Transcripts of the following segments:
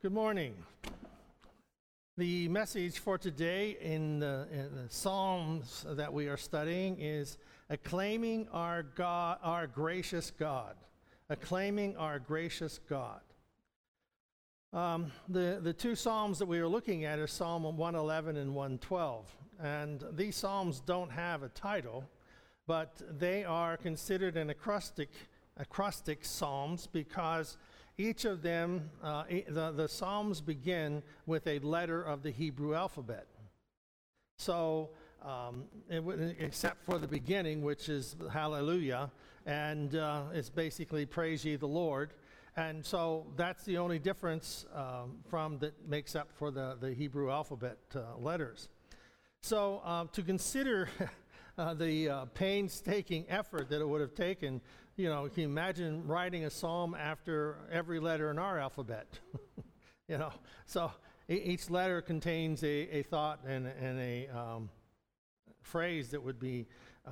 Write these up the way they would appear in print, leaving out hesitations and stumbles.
Good morning. The message for today in the Psalms that we are studying is acclaiming our God, our gracious God. Acclaiming our gracious God. The two Psalms that we are looking at are Psalm 111 and 112. And these Psalms don't have a title, but they are considered an acrostic Psalms because each of them, the Psalms begin with a letter of the Hebrew alphabet. So, except for the beginning, which is Hallelujah, and it's basically Praise Ye the Lord. And so that's the only difference from that makes up for the Hebrew alphabet letters. So to consider the painstaking effort that it would have taken, can you imagine writing a psalm after every letter in our alphabet? So each letter contains a thought and a phrase that would be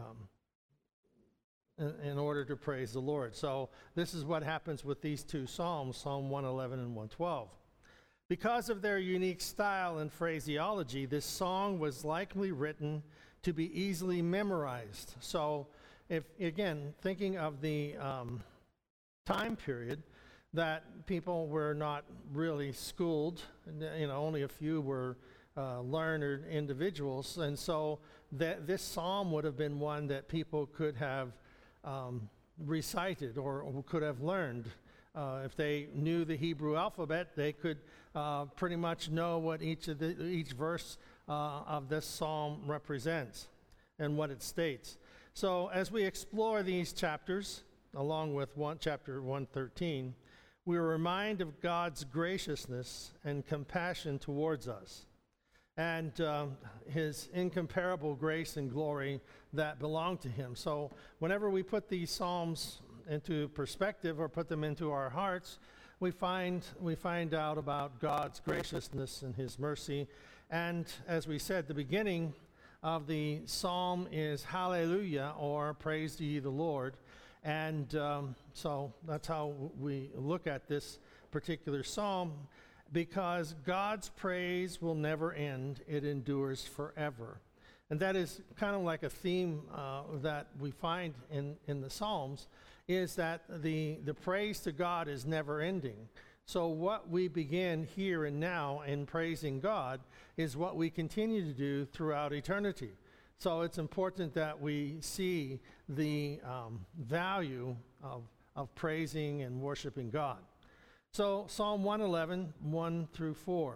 in order to praise the Lord. So this is what happens with these two psalms, Psalm 111 and 112. Because of their unique style and phraseology, this song was likely written to be easily memorized. So if, again, thinking of the time period that people were not really schooled, only a few were learned individuals, and so this psalm would have been one that people could have recited or could have learned. If they knew the Hebrew alphabet, they could pretty much know what each verse of this psalm represents and what it states. So as we explore these chapters, along with chapter 113, we are reminded of God's graciousness and compassion towards us, and his incomparable grace and glory that belong to him. So whenever we put these psalms into perspective or put them into our hearts, we find out about God's graciousness and his mercy. And as we said, the beginning of the psalm is Hallelujah, or Praise Ye the Lord. And so that's how we look at this particular psalm, because God's praise will never end. It endures forever. And that is kind of like a theme that we find in the Psalms, is that the praise to God is never ending. So what we begin here and now in praising God is what we continue to do throughout eternity. So it's important that we see the value of praising and worshiping God. So Psalm 111, 1 through 4.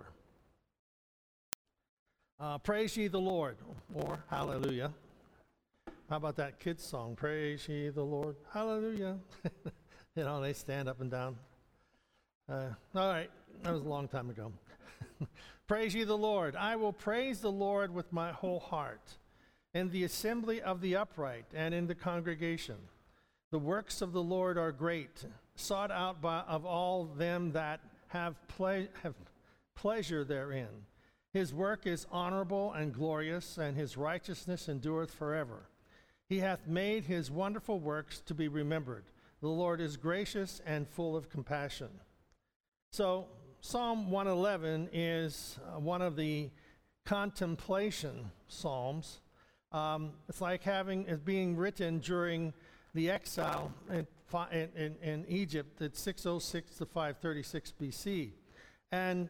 Praise ye the Lord, or Hallelujah. How about that kids song? Praise ye the Lord, Hallelujah. They stand up and down. All right, that was a long time ago. Praise ye the Lord. I will praise the Lord with my whole heart, in the assembly of the upright and in the congregation. The works of the Lord are great, sought out of all them that have pleasure therein. His work is honorable and glorious, and his righteousness endureth forever. He hath made his wonderful works to be remembered. The Lord is gracious and full of compassion. So Psalm 111 is one of the contemplation psalms. It's like it's being written during the exile in Egypt at 606 to 536 BC. And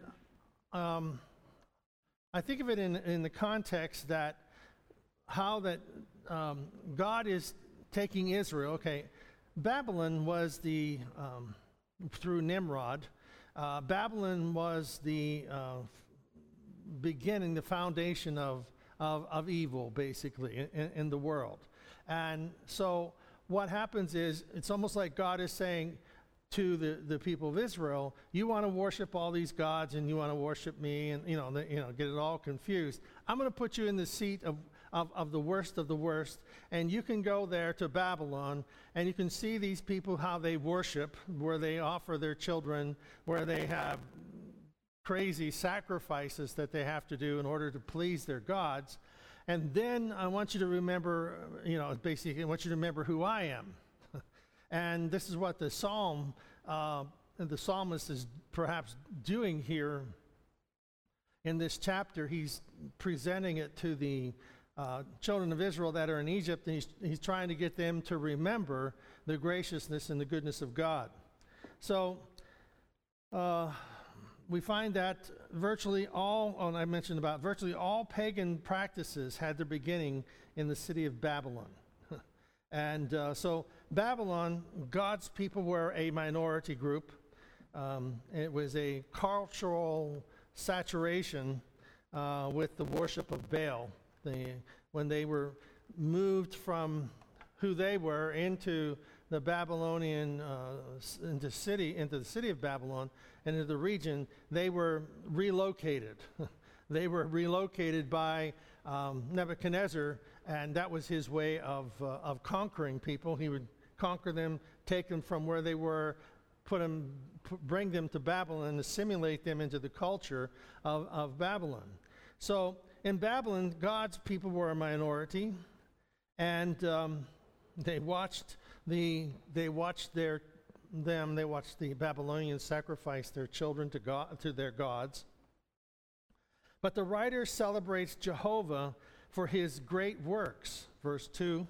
I think of it in the context that how that God is taking Israel. Okay, Babylon was through Nimrod, Babylon was the beginning, the foundation of evil, basically, in the world. And so what happens is, it's almost like God is saying to the people of Israel, you want to worship all these gods and you want to worship me, and get it all confused. I'm going to put you in the seat of the worst of the worst, and you can go there to Babylon, and you can see these people, how they worship, where they offer their children, where they have crazy sacrifices that they have to do in order to please their gods. And then I want you to remember, basically I want you to remember who I am. And this is what the psalm the psalmist is perhaps doing here in this chapter, he's presenting it to the children of Israel that are in Egypt, and he's trying to get them to remember the graciousness and the goodness of God. So we find that virtually all pagan practices had their beginning in the city of Babylon. And so Babylon, God's people were a minority group. It was a cultural saturation with the worship of Baal. When they were moved from who they were into the Babylonian, into the city of Babylon, and into the region, they were relocated. They were relocated by Nebuchadnezzar, and that was his way of conquering people. He would conquer them, take them from where they were, bring them to Babylon, and assimilate them into the culture of Babylon. So in Babylon, God's people were a minority, and they watched the Babylonians sacrifice their children to their gods. But the writer celebrates Jehovah for his great works. Verse 2.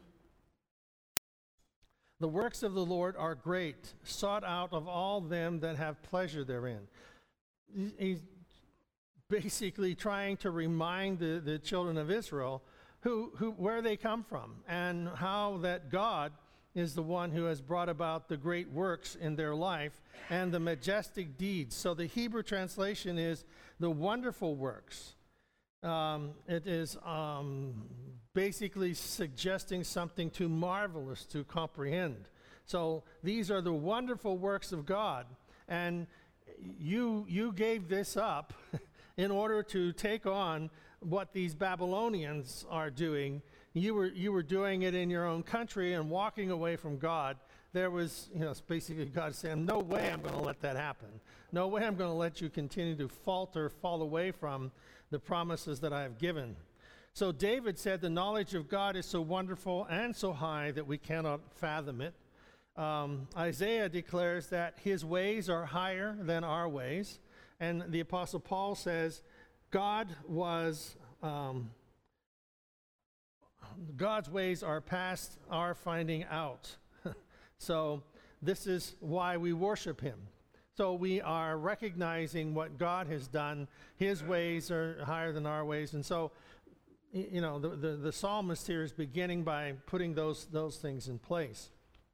The works of the Lord are great, sought out of all them that have pleasure therein. He's basically trying to remind the children of Israel where they come from, and how that God is the one who has brought about the great works in their life and the majestic deeds. So the Hebrew translation is the wonderful works. It is basically suggesting something too marvelous to comprehend. So these are the wonderful works of God, and you gave this up in order to take on what these Babylonians are doing. You were doing it in your own country and walking away from God. There was, it's basically God saying, no way I'm going to let that happen. No way I'm going to let you continue to fall away from the promises that I have given. So David said, the knowledge of God is so wonderful and so high that we cannot fathom it. Isaiah declares that his ways are higher than our ways. And the Apostle Paul says, God's ways are past our finding out. So this is why we worship him. So we are recognizing what God has done. His ways are higher than our ways. And so, the psalmist here is beginning by putting those things in place.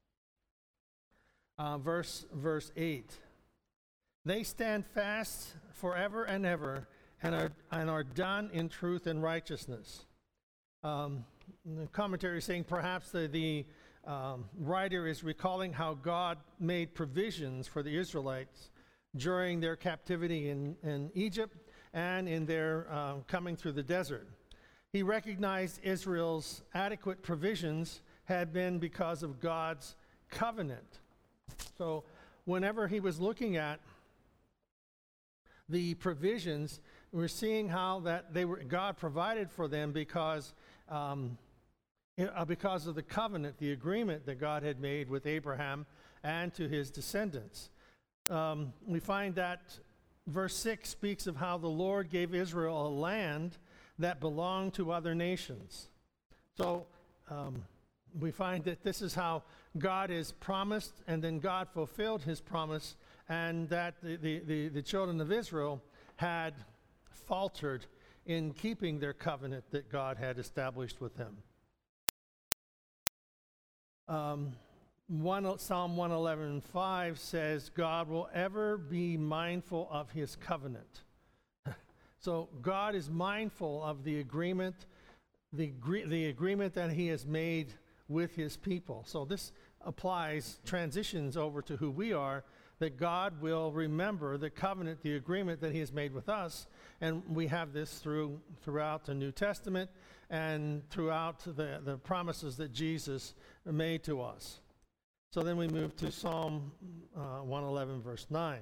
Verse 8. They stand fast forever and ever, and are done in truth and righteousness. The commentary is saying perhaps the writer is recalling how God made provisions for the Israelites during their captivity in Egypt and in their coming through the desert. He recognized Israel's adequate provisions had been because of God's covenant. So whenever he was looking at the provisions, we're seeing how that God provided for them because of the covenant, the agreement that God had made with Abraham and to his descendants. We find that verse 6 speaks of how the Lord gave Israel a land that belonged to other nations. So we find that this is how God is promised, and then God fulfilled his promise, and that the children of Israel had faltered in keeping their covenant that God had established with them. Psalm 111:5 says, God will ever be mindful of his covenant. So God is mindful of the agreement, the agreement that he has made with his people. So this transitions over to who we are, that God will remember the covenant, the agreement that he has made with us. And we have this throughout the New Testament and throughout the promises that Jesus made to us. So then we move to Psalm 111, verse 9.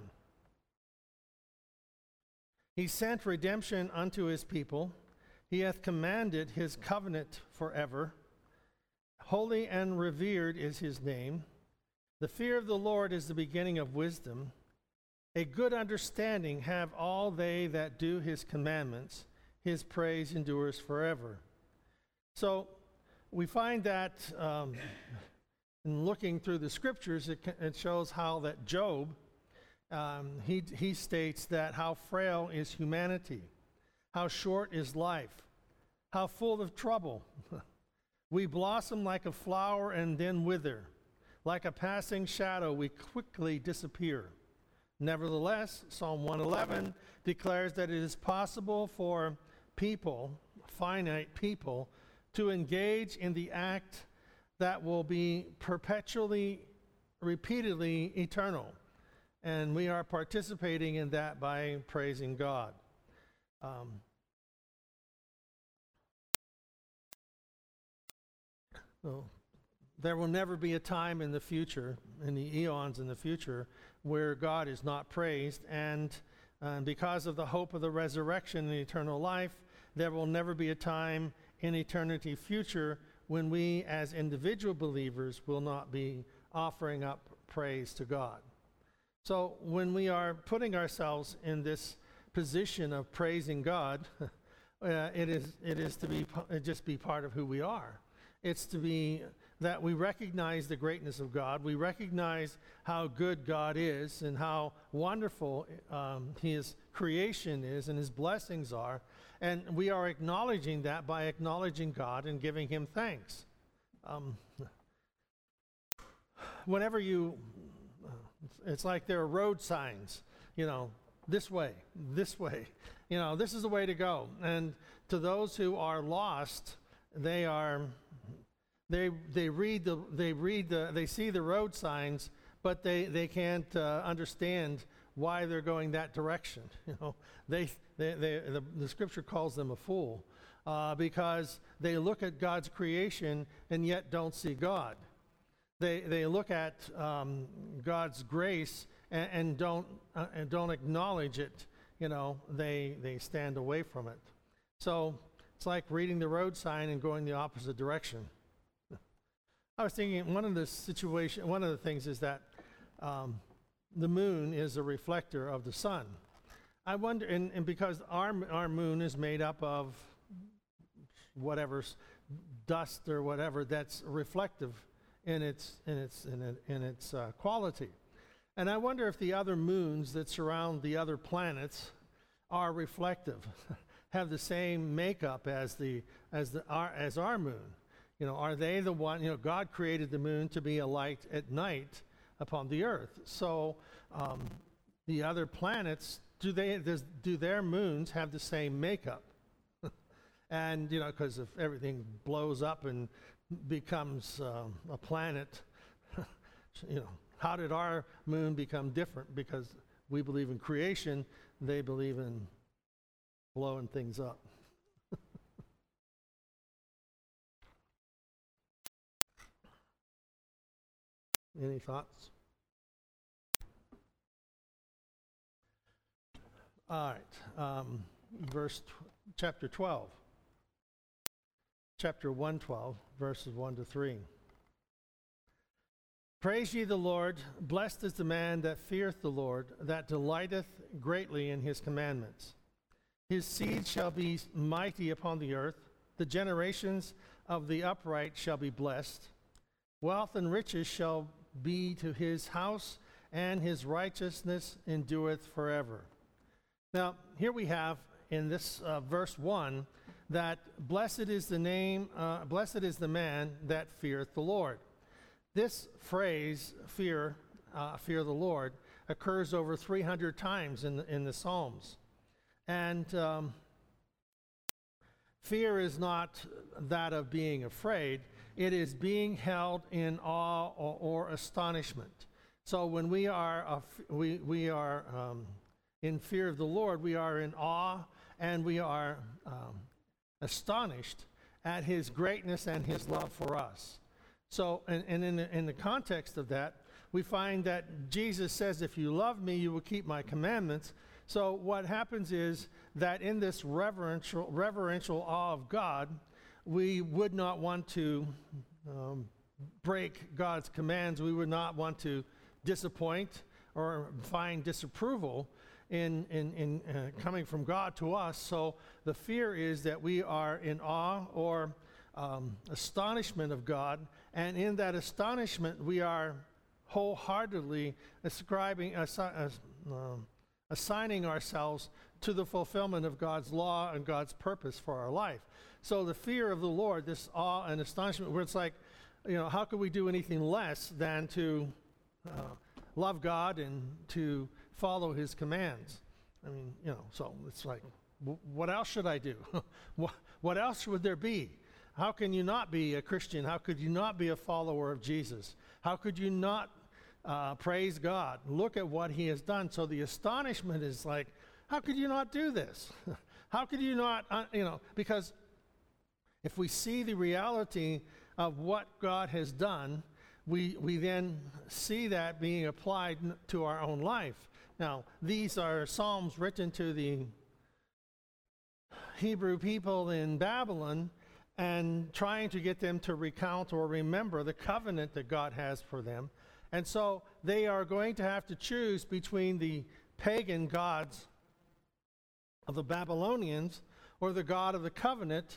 He sent redemption unto his people. He hath commanded his covenant forever. Holy and revered is his name. The fear of the Lord is the beginning of wisdom. A good understanding have all they that do his commandments. His praise endures forever. So we find that in looking through the scriptures, it shows how that Job, he states that how frail is humanity, how short is life, how full of trouble. We blossom like a flower and then wither. Like a passing shadow, we quickly disappear. Nevertheless, Psalm 111 declares that it is possible for people, finite people, to engage in the act that will be perpetually, repeatedly eternal. And we are participating in that by praising God. So there will never be a time in the future, in the eons in the future, where God is not praised. And because of the hope of the resurrection and eternal life, there will never be a time in eternity future when we as individual believers will not be offering up praise to God. So when we are putting ourselves in this position of praising God, it is to just be part of who we are. It's to be that we recognize the greatness of God. We recognize how good God is and how wonderful his creation is and his blessings are. And we are acknowledging that by acknowledging God and giving him thanks. Whenever it's like there are road signs, this way, this is the way to go. And to those who are lost, they see the road signs, but they can't understand why they're going that direction. The scripture calls them a fool because they look at God's creation and yet don't see God. They look at God's grace and don't acknowledge it. They stand away from it. So it's like reading the road sign and going the opposite direction. I was thinking one of the things is that the moon is a reflector of the sun. I wonder, and because our moon is made up of whatever dust or whatever that's reflective in its quality, and I wonder if the other moons that surround the other planets are reflective, have the same makeup as our moon. Are they the one? God created the moon to be a light at night upon the earth. So the other planets, do their moons have the same makeup? And because if everything blows up and becomes a planet, how did our moon become different? Because we believe in creation, they believe in blowing things up. Any thoughts? All right. Chapter 12. Chapter 112, verses 1 to 3. Praise ye the Lord. Blessed is the man that feareth the Lord, that delighteth greatly in his commandments. His seed shall be mighty upon the earth. The generations of the upright shall be blessed. Wealth and riches shall be to his house, and his righteousness endureth forever. Now, here we have in this verse 1 that blessed is the man that feareth the Lord. This phrase, fear the Lord, occurs over 300 times in the Psalms. And fear is not that of being afraid. It is being held in awe or astonishment. So when we are in fear of the Lord, we are in awe and we are astonished at his greatness and his love for us. So, and in the context of that, we find that Jesus says, if you love me, you will keep my commandments. So what happens is that in this reverential awe of God, we would not want to break God's commands. We would not want to disappoint. or find disapproval in coming from God to us. So the fear is that we are in awe or astonishment of God, and in that astonishment we are wholeheartedly assigning ourselves to the fulfillment of God's law and God's purpose for our life. So the fear of the Lord, this awe and astonishment, where it's like, how could we do anything less than to love God and to follow his commands? I mean, so it's like, what else should I do? What else would there be? How can you not be a Christian? How could you not be a follower of Jesus? How could you not praise God? Look at what he has done. So the astonishment is like, how could you not do this? How could you not, because if we see the reality of what God has done, we then see that being applied to our own life. Now, these are psalms written to the Hebrew people in Babylon and trying to get them to recount or remember the covenant that God has for them. And so they are going to have to choose between the pagan gods of the Babylonians or the God of the covenant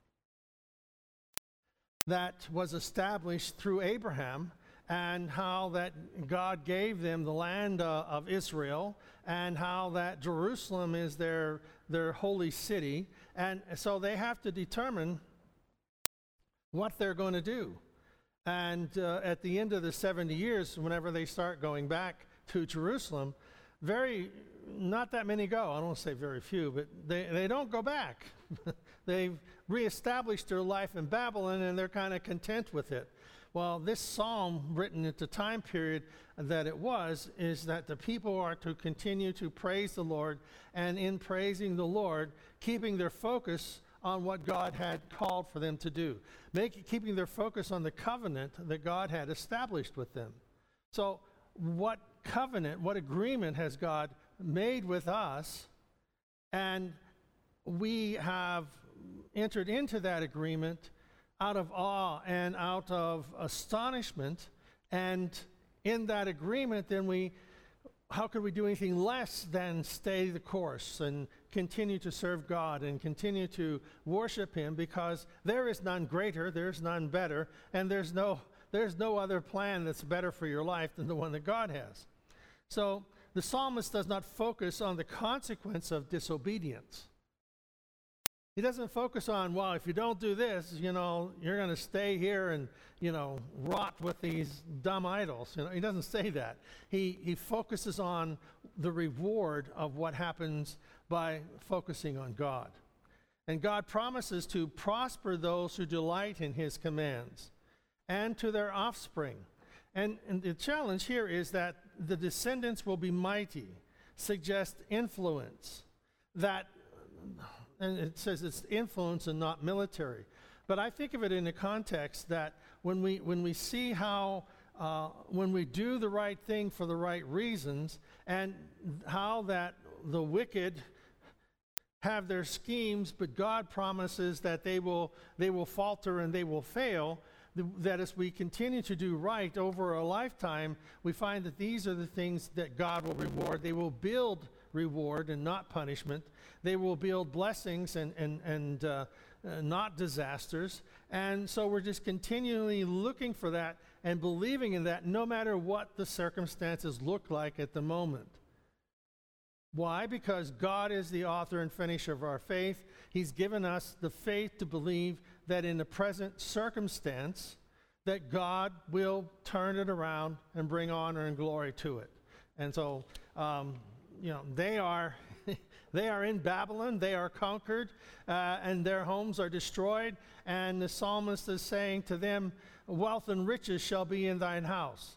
that was established through Abraham, and how that God gave them the land of Israel, and how that Jerusalem is their holy city. And so they have to determine what they're going to do. And at the end of the 70 years, whenever they start going back to Jerusalem, not that many go. I don't want to say very few, but they don't go back. They've reestablished their life in Babylon, and they're kind of content with it. Well, this psalm, written at the time period that it was, is that the people are to continue to praise the Lord, and in praising the Lord, keeping their focus on what God had called for them to do, keeping their focus on the covenant that God had established with them. So what covenant, what agreement has God made with us? And we have entered into that agreement out of awe and out of astonishment. And in that agreement, then how could we do anything less than stay the course and continue to serve God and continue to worship him? Because there is none greater, there's none better, and there's no other plan that's better for your life than the one that God has. So the psalmist does not focus on the consequence of disobedience. He doesn't focus on, well, if you don't do this, you're going to stay here and, rot with these dumb idols. He doesn't say that. He focuses on the reward of what happens by focusing on God. And God promises to prosper those who delight in his commands and to their offspring. And the challenge here is that the descendants will be mighty, suggest influence, and it says it's influence and not military. But I think of it in the context that when we see how, when we do the right thing for the right reasons, and how that the wicked have their schemes, but God promises that they will falter and they will fail, that as we continue to do right over a lifetime, we find that these are the things that God will reward. They will build reward and not punishment. They will build blessings and not disasters. And so we're just continually looking for that and believing in that, no matter what the circumstances look like at the moment. Why? Because God is the author and finisher of our faith. He's given us the faith to believe that in the present circumstance, that God will turn it around and bring honor and glory to it. And so, they are in Babylon, they are conquered, and their homes are destroyed. And the psalmist is saying to them, wealth and riches shall be in thine house.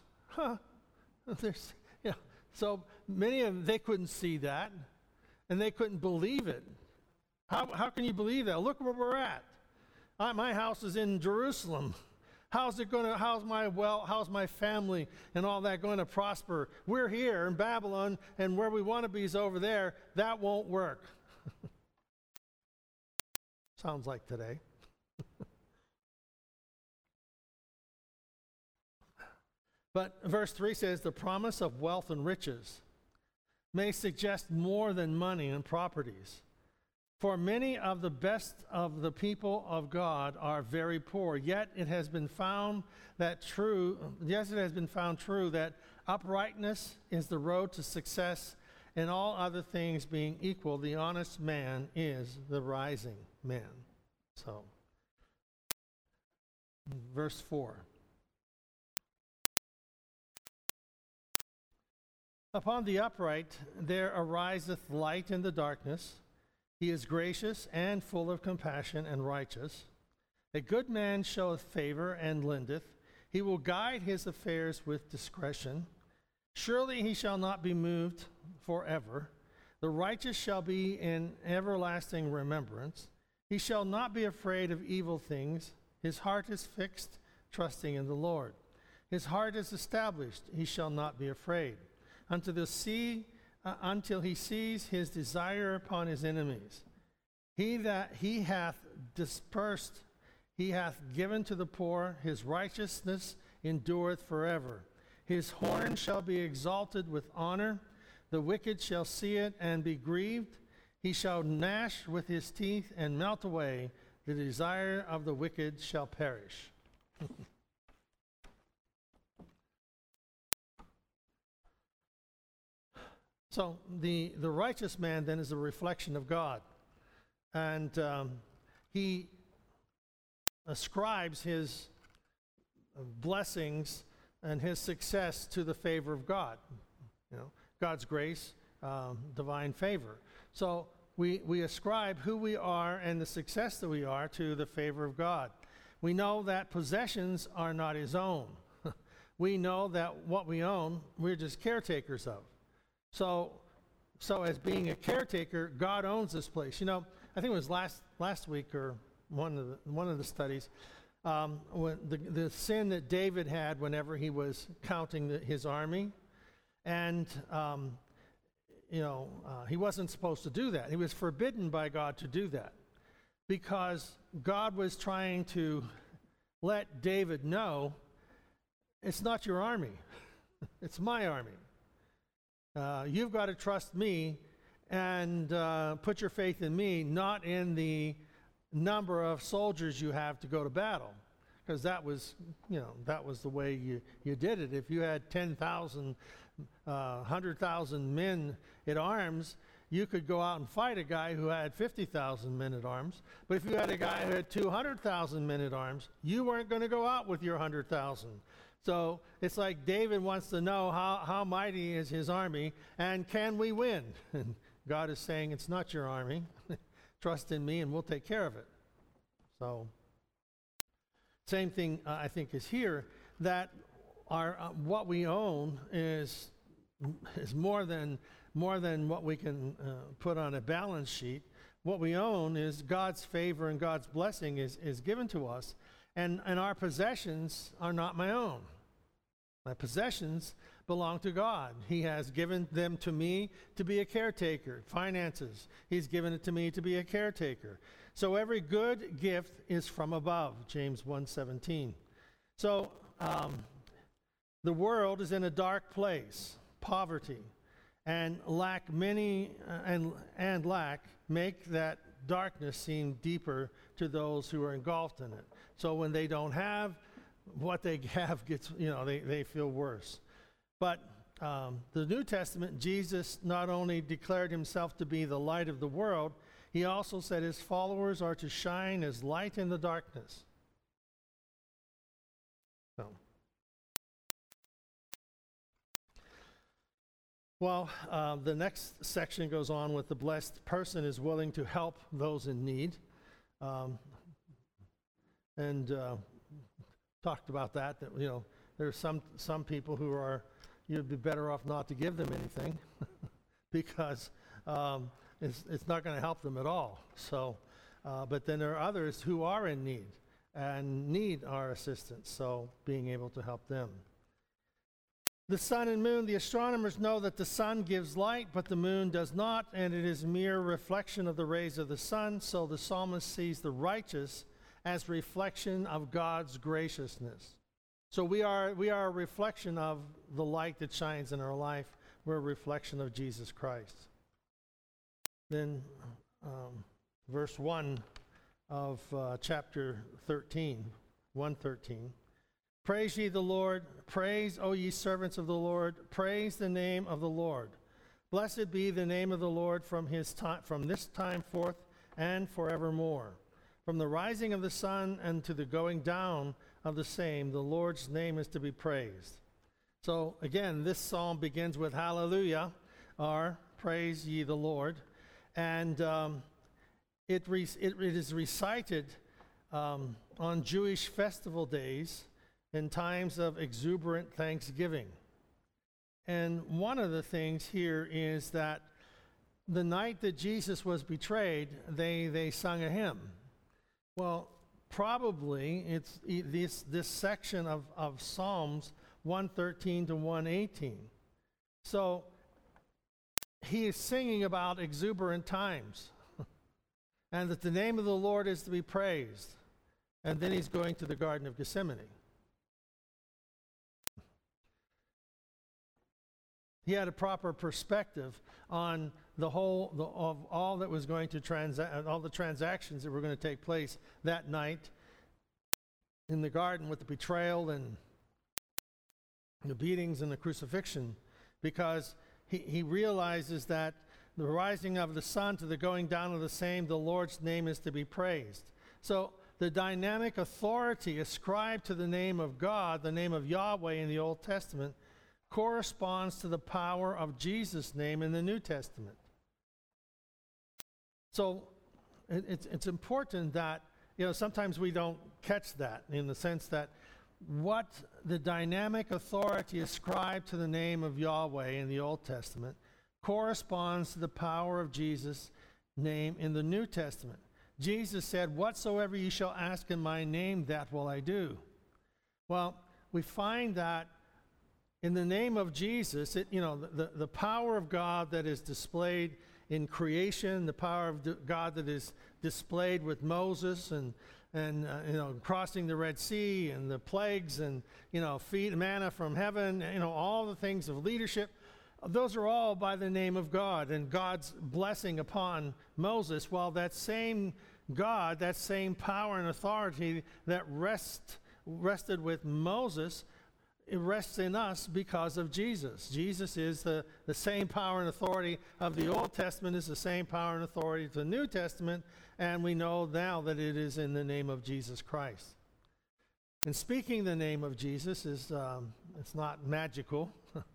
So many of them, they couldn't see that, and they couldn't believe it. How can you believe that? Look where we're at. My house is in Jerusalem. How's my family and all that going to prosper? We're here in Babylon, and where we want to be is over there. That won't work. Sounds like today. But verse 3 says, the promise of wealth and riches may suggest more than money and properties. For many of the best of the people of God are very poor, yet it has been found true that uprightness is the road to success, and all other things being equal, the honest man is the rising man. So, verse 4. Upon the upright there ariseth light in the darkness. He is gracious and full of compassion and righteous. A good man showeth favor and lendeth. He will guide his affairs with discretion. Surely he shall not be moved forever. The righteous shall be in everlasting remembrance. He shall not be afraid of evil things. His heart is fixed, trusting in the Lord. His heart is established. He shall not be afraid. Until he sees his desire upon his enemies. He hath dispersed, he hath given to the poor. His righteousness endureth forever. His horn shall be exalted with honor. The wicked shall see it and be grieved. He shall gnash with his teeth and melt away. The desire of the wicked shall perish. So the righteous man then is a reflection of God. And he ascribes his blessings and his success to the favor of God. You know, God's grace, divine favor. So we ascribe who we are and the success that we are to the favor of God. We know that possessions are not his own. We know that what we own, we're just caretakers of. So as being a caretaker, God owns this place. You know, I think it was last week or one of the studies, when the sin that David had whenever he was counting his army, and he wasn't supposed to do that. He was forbidden by God to do that because God was trying to let David know, it's not your army, it's my army. You've got to trust me and put your faith in me, not in the number of soldiers you have to go to battle, because that was the way you did it. If you had 10,000, 100,000 men at arms, you could go out and fight a guy who had 50,000 men at arms. But if you had a guy who had 200,000 men at arms, you weren't going to go out with your 100,000. So it's like David wants to know how mighty is his army and can we win? And God is saying, it's not your army. Trust in me and we'll take care of it. So same thing I think is here, that our what we own is more than what we can put on a balance sheet. What we own is God's favor and God's blessing is given to us. And our possessions are not my own. My possessions belong to God. He has given them to me to be a caretaker. Finances, he's given it to me to be a caretaker. So every good gift is from above, James 1:17. So the world is in a dark place, poverty, and lack and lack make that darkness seem deeper to those who are engulfed in it. So when they don't have, what they have gets, they feel worse. But the New Testament, Jesus not only declared himself to be the light of the world, he also said his followers are to shine as light in the darkness. So, well, the next section goes on with the blessed person is willing to help those in need. Talked about that there's some people who are, you'd be better off not to give them anything because it's not going to help them at all. So, but then there are others who are in need and need our assistance, so being able to help them. The sun and moon, the astronomers know that the sun gives light, but the moon does not, and it is mere reflection of the rays of the sun, so the psalmist sees the righteous as reflection of God's graciousness. So we are a reflection of the light that shines in our life. We're a reflection of Jesus Christ. Then verse 1 of chapter 13, 1:13. Praise ye the Lord. Praise, O ye servants of the Lord. Praise the name of the Lord. Blessed be the name of the Lord from this time forth and forevermore. From the rising of the sun and to the going down of the same, the Lord's name is to be praised. So again, this psalm begins with hallelujah, or praise ye the Lord. And it is recited on Jewish festival days in times of exuberant thanksgiving. And one of the things here is that the night that Jesus was betrayed, they sung a hymn. Well, probably it's this section of Psalms 113 to 118. So he is singing about exuberant times and that the name of the Lord is to be praised. And then he's going to the Garden of Gethsemane. He had a proper perspective on of all that was going to all the transactions that were going to take place that night in the garden with the betrayal and the beatings and the crucifixion, because he realizes that the rising of the sun to the going down of the same, the Lord's name is to be praised. So the dynamic authority ascribed to the name of God, the name of Yahweh in the Old Testament, corresponds to the power of Jesus' name in the New Testament. So it's important that, sometimes we don't catch that, in the sense that what the dynamic authority ascribed to the name of Yahweh in the Old Testament corresponds to the power of Jesus' name in the New Testament. Jesus said, "Whatsoever ye shall ask in my name, that will I do." Well, we find that in the name of Jesus, the power of God that is displayed in creation, the power of God that is displayed with Moses and crossing the Red Sea and the plagues and, feed manna from heaven, all the things of leadership, those are all by the name of God and God's blessing upon Moses, while that same God, that same power and authority that rested with Moses, it rests in us because of Jesus. Jesus is the same power and authority of the Old Testament, is the same power and authority of the New Testament, and we know now that it is in the name of Jesus Christ. And speaking the name of Jesus is it's not magical.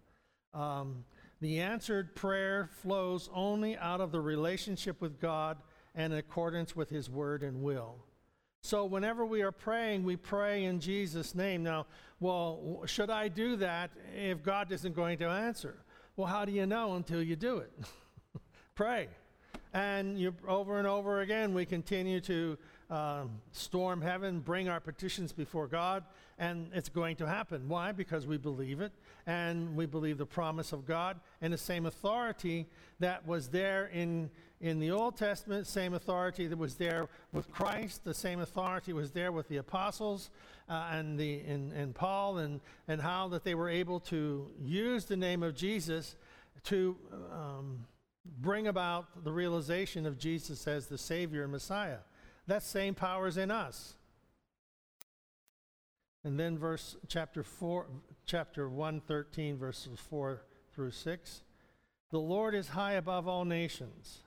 The answered prayer flows only out of the relationship with God and in accordance with his word and will. So whenever we are praying, we pray in Jesus' name. Now, well, should I do that if God isn't going to answer? Well, how do you know until you do it? Pray. And over and over again, we continue to storm heaven, bring our petitions before God, and it's going to happen. Why? Because we believe it, and we believe the promise of God, and the same authority that was there in the Old Testament, same authority that was there with Christ, the same authority was there with the apostles and Paul, and how that they were able to use the name of Jesus to bring about the realization of Jesus as the Savior and Messiah. That same power is in us. And then chapter 113, verses 4 through 6. The Lord is high above all nations,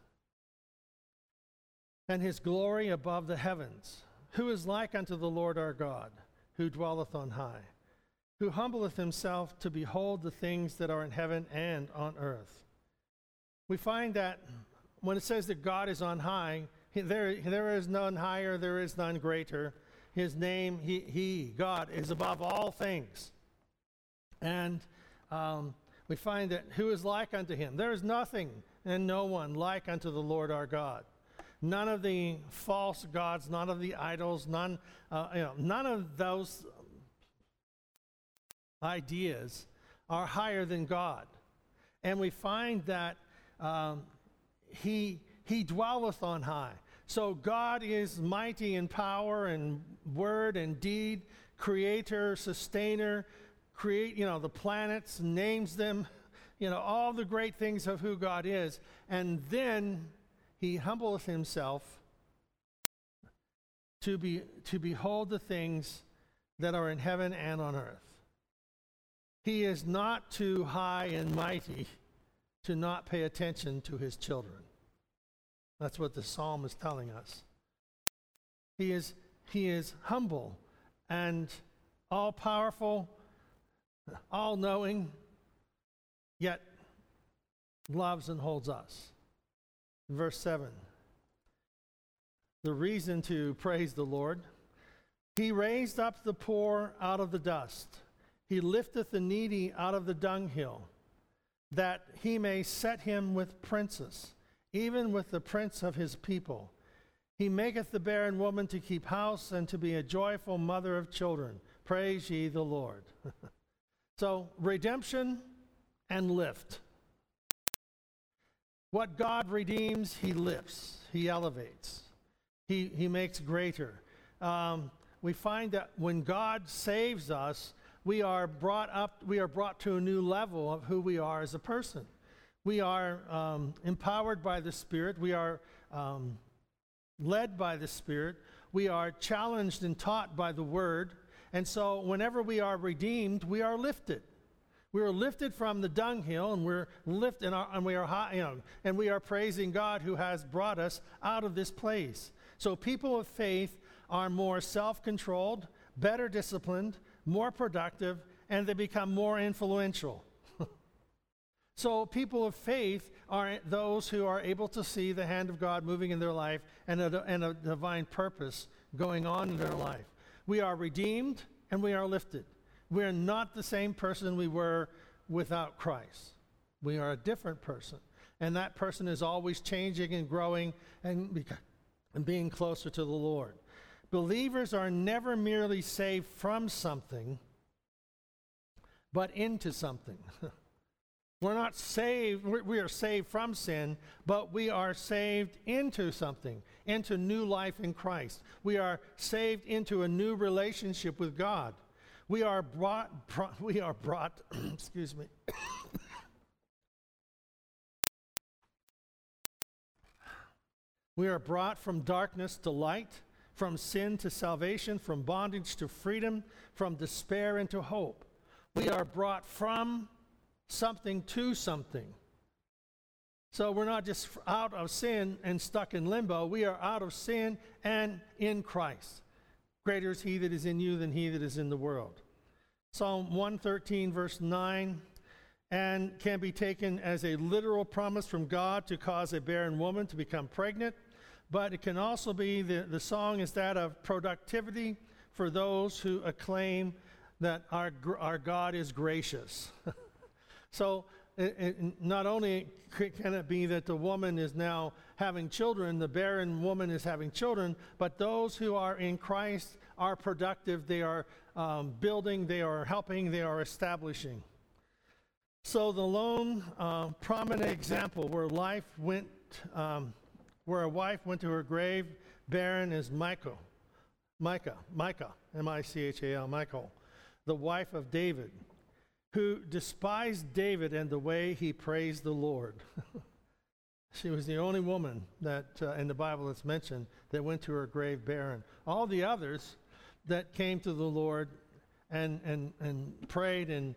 and his glory above the heavens. Who is like unto the Lord our God, who dwelleth on high, who humbleth himself to behold the things that are in heaven and on earth. We find that when it says that God is on high, there is none higher, there is none greater. His name, God, is above all things. And we find that who is like unto him? There is nothing and no one like unto the Lord our God. None of the false gods, none of the idols, none of those ideas are higher than God. And we find that he dwelleth on high. So God is mighty in power and word and deed, creator, sustainer, the planets, names them, all the great things of who God is. And then he humbles himself to behold the things that are in heaven and on earth. He is not too high and mighty to not pay attention to his children. That's what the psalm is telling us. He is humble and all-powerful, all-knowing, yet loves and holds us. Verse 7, the reason to praise the Lord. He raised up the poor out of the dust. He lifteth the needy out of the dunghill, that he may set him with princes, even with the prince of his people. He maketh the barren woman to keep house and to be a joyful mother of children. Praise ye the Lord. So, redemption and lift. What God redeems, he lifts, he elevates, he makes greater. We find that when God saves us, we are brought to a new level of who we are as a person. We are empowered by the Spirit. We are led by the Spirit. We are challenged and taught by the Word. And so whenever we are redeemed, we are lifted. We are lifted from the dunghill, and we're lifted, and we are high, and we are praising God who has brought us out of this place. So people of faith are more self-controlled, better disciplined, more productive, and they become more influential. So people of faith are those who are able to see the hand of God moving in their life and a divine purpose going on in their life. We are redeemed and we are lifted. We are not the same person we were without Christ. We are a different person. And that person is always changing and growing and being closer to the Lord. Believers are never merely saved from something, but into something. We're not saved, we are saved from sin, but we are saved into something, into new life in Christ. We are saved into a new relationship with God. We are brought, excuse me. We are brought from darkness to light, from sin to salvation, from bondage to freedom, from despair into hope. We are brought from something to something. So we're not just out of sin and stuck in limbo. We are out of sin and in Christ. Greater is he that is in you than he that is in the world. Psalm 113, verse 9, and can be taken as a literal promise from God to cause a barren woman to become pregnant, but it can also be, the song is that of productivity for those who acclaim that our God is gracious. So not only can it be that the woman is now having children, the barren woman is having children, but those who are in Christ are productive. They are building, they are helping, they are establishing. So the lone prominent example where a wife went to her grave barren is Micah, M-I-C-H-A-L, Michal, the wife of David, who despised David and the way he praised the Lord. She was the only woman that in the Bible that's mentioned that went to her grave barren. All the others that came to the Lord and prayed and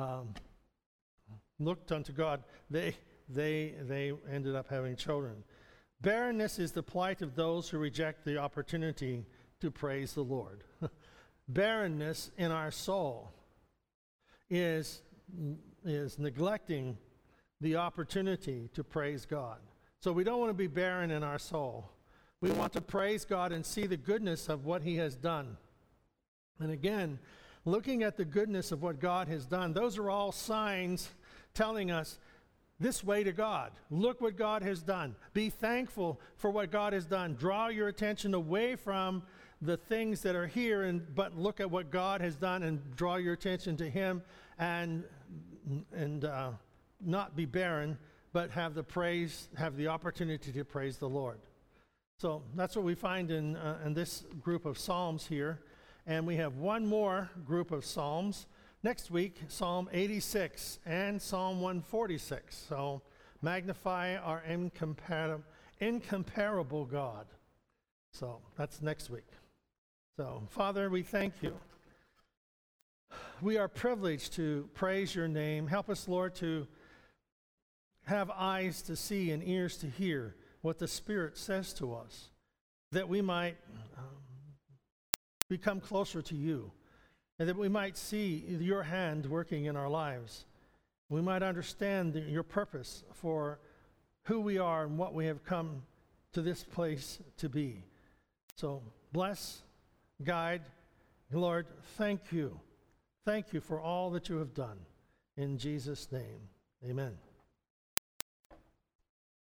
looked unto God, they ended up having children. Barrenness is the plight of those who reject the opportunity to praise the Lord. Barrenness in our soul is neglecting the opportunity to praise God. So we don't want to be barren in our soul. We want to praise God and see the goodness of what he has done. And again, looking at the goodness of what God has done, those are all signs telling us this way to God. Look what God has done. Be thankful for what God has done. Draw your attention away from the things that are here, but look at what God has done and draw your attention to him, and not be barren, but have the opportunity to praise the Lord. So that's what we find in this group of Psalms here. And we have one more group of Psalms. Next week, Psalm 86 and Psalm 146. So magnify our incomparable God. So that's next week. So, Father, we thank you. We are privileged to praise your name. Help us, Lord, to have eyes to see and ears to hear what the Spirit says to us, that we might become closer to you, and that we might see your hand working in our lives. We might understand your purpose for who we are and what we have come to this place to be. So bless, guide, Lord, thank you. Thank you for all that you have done. In Jesus' name, amen.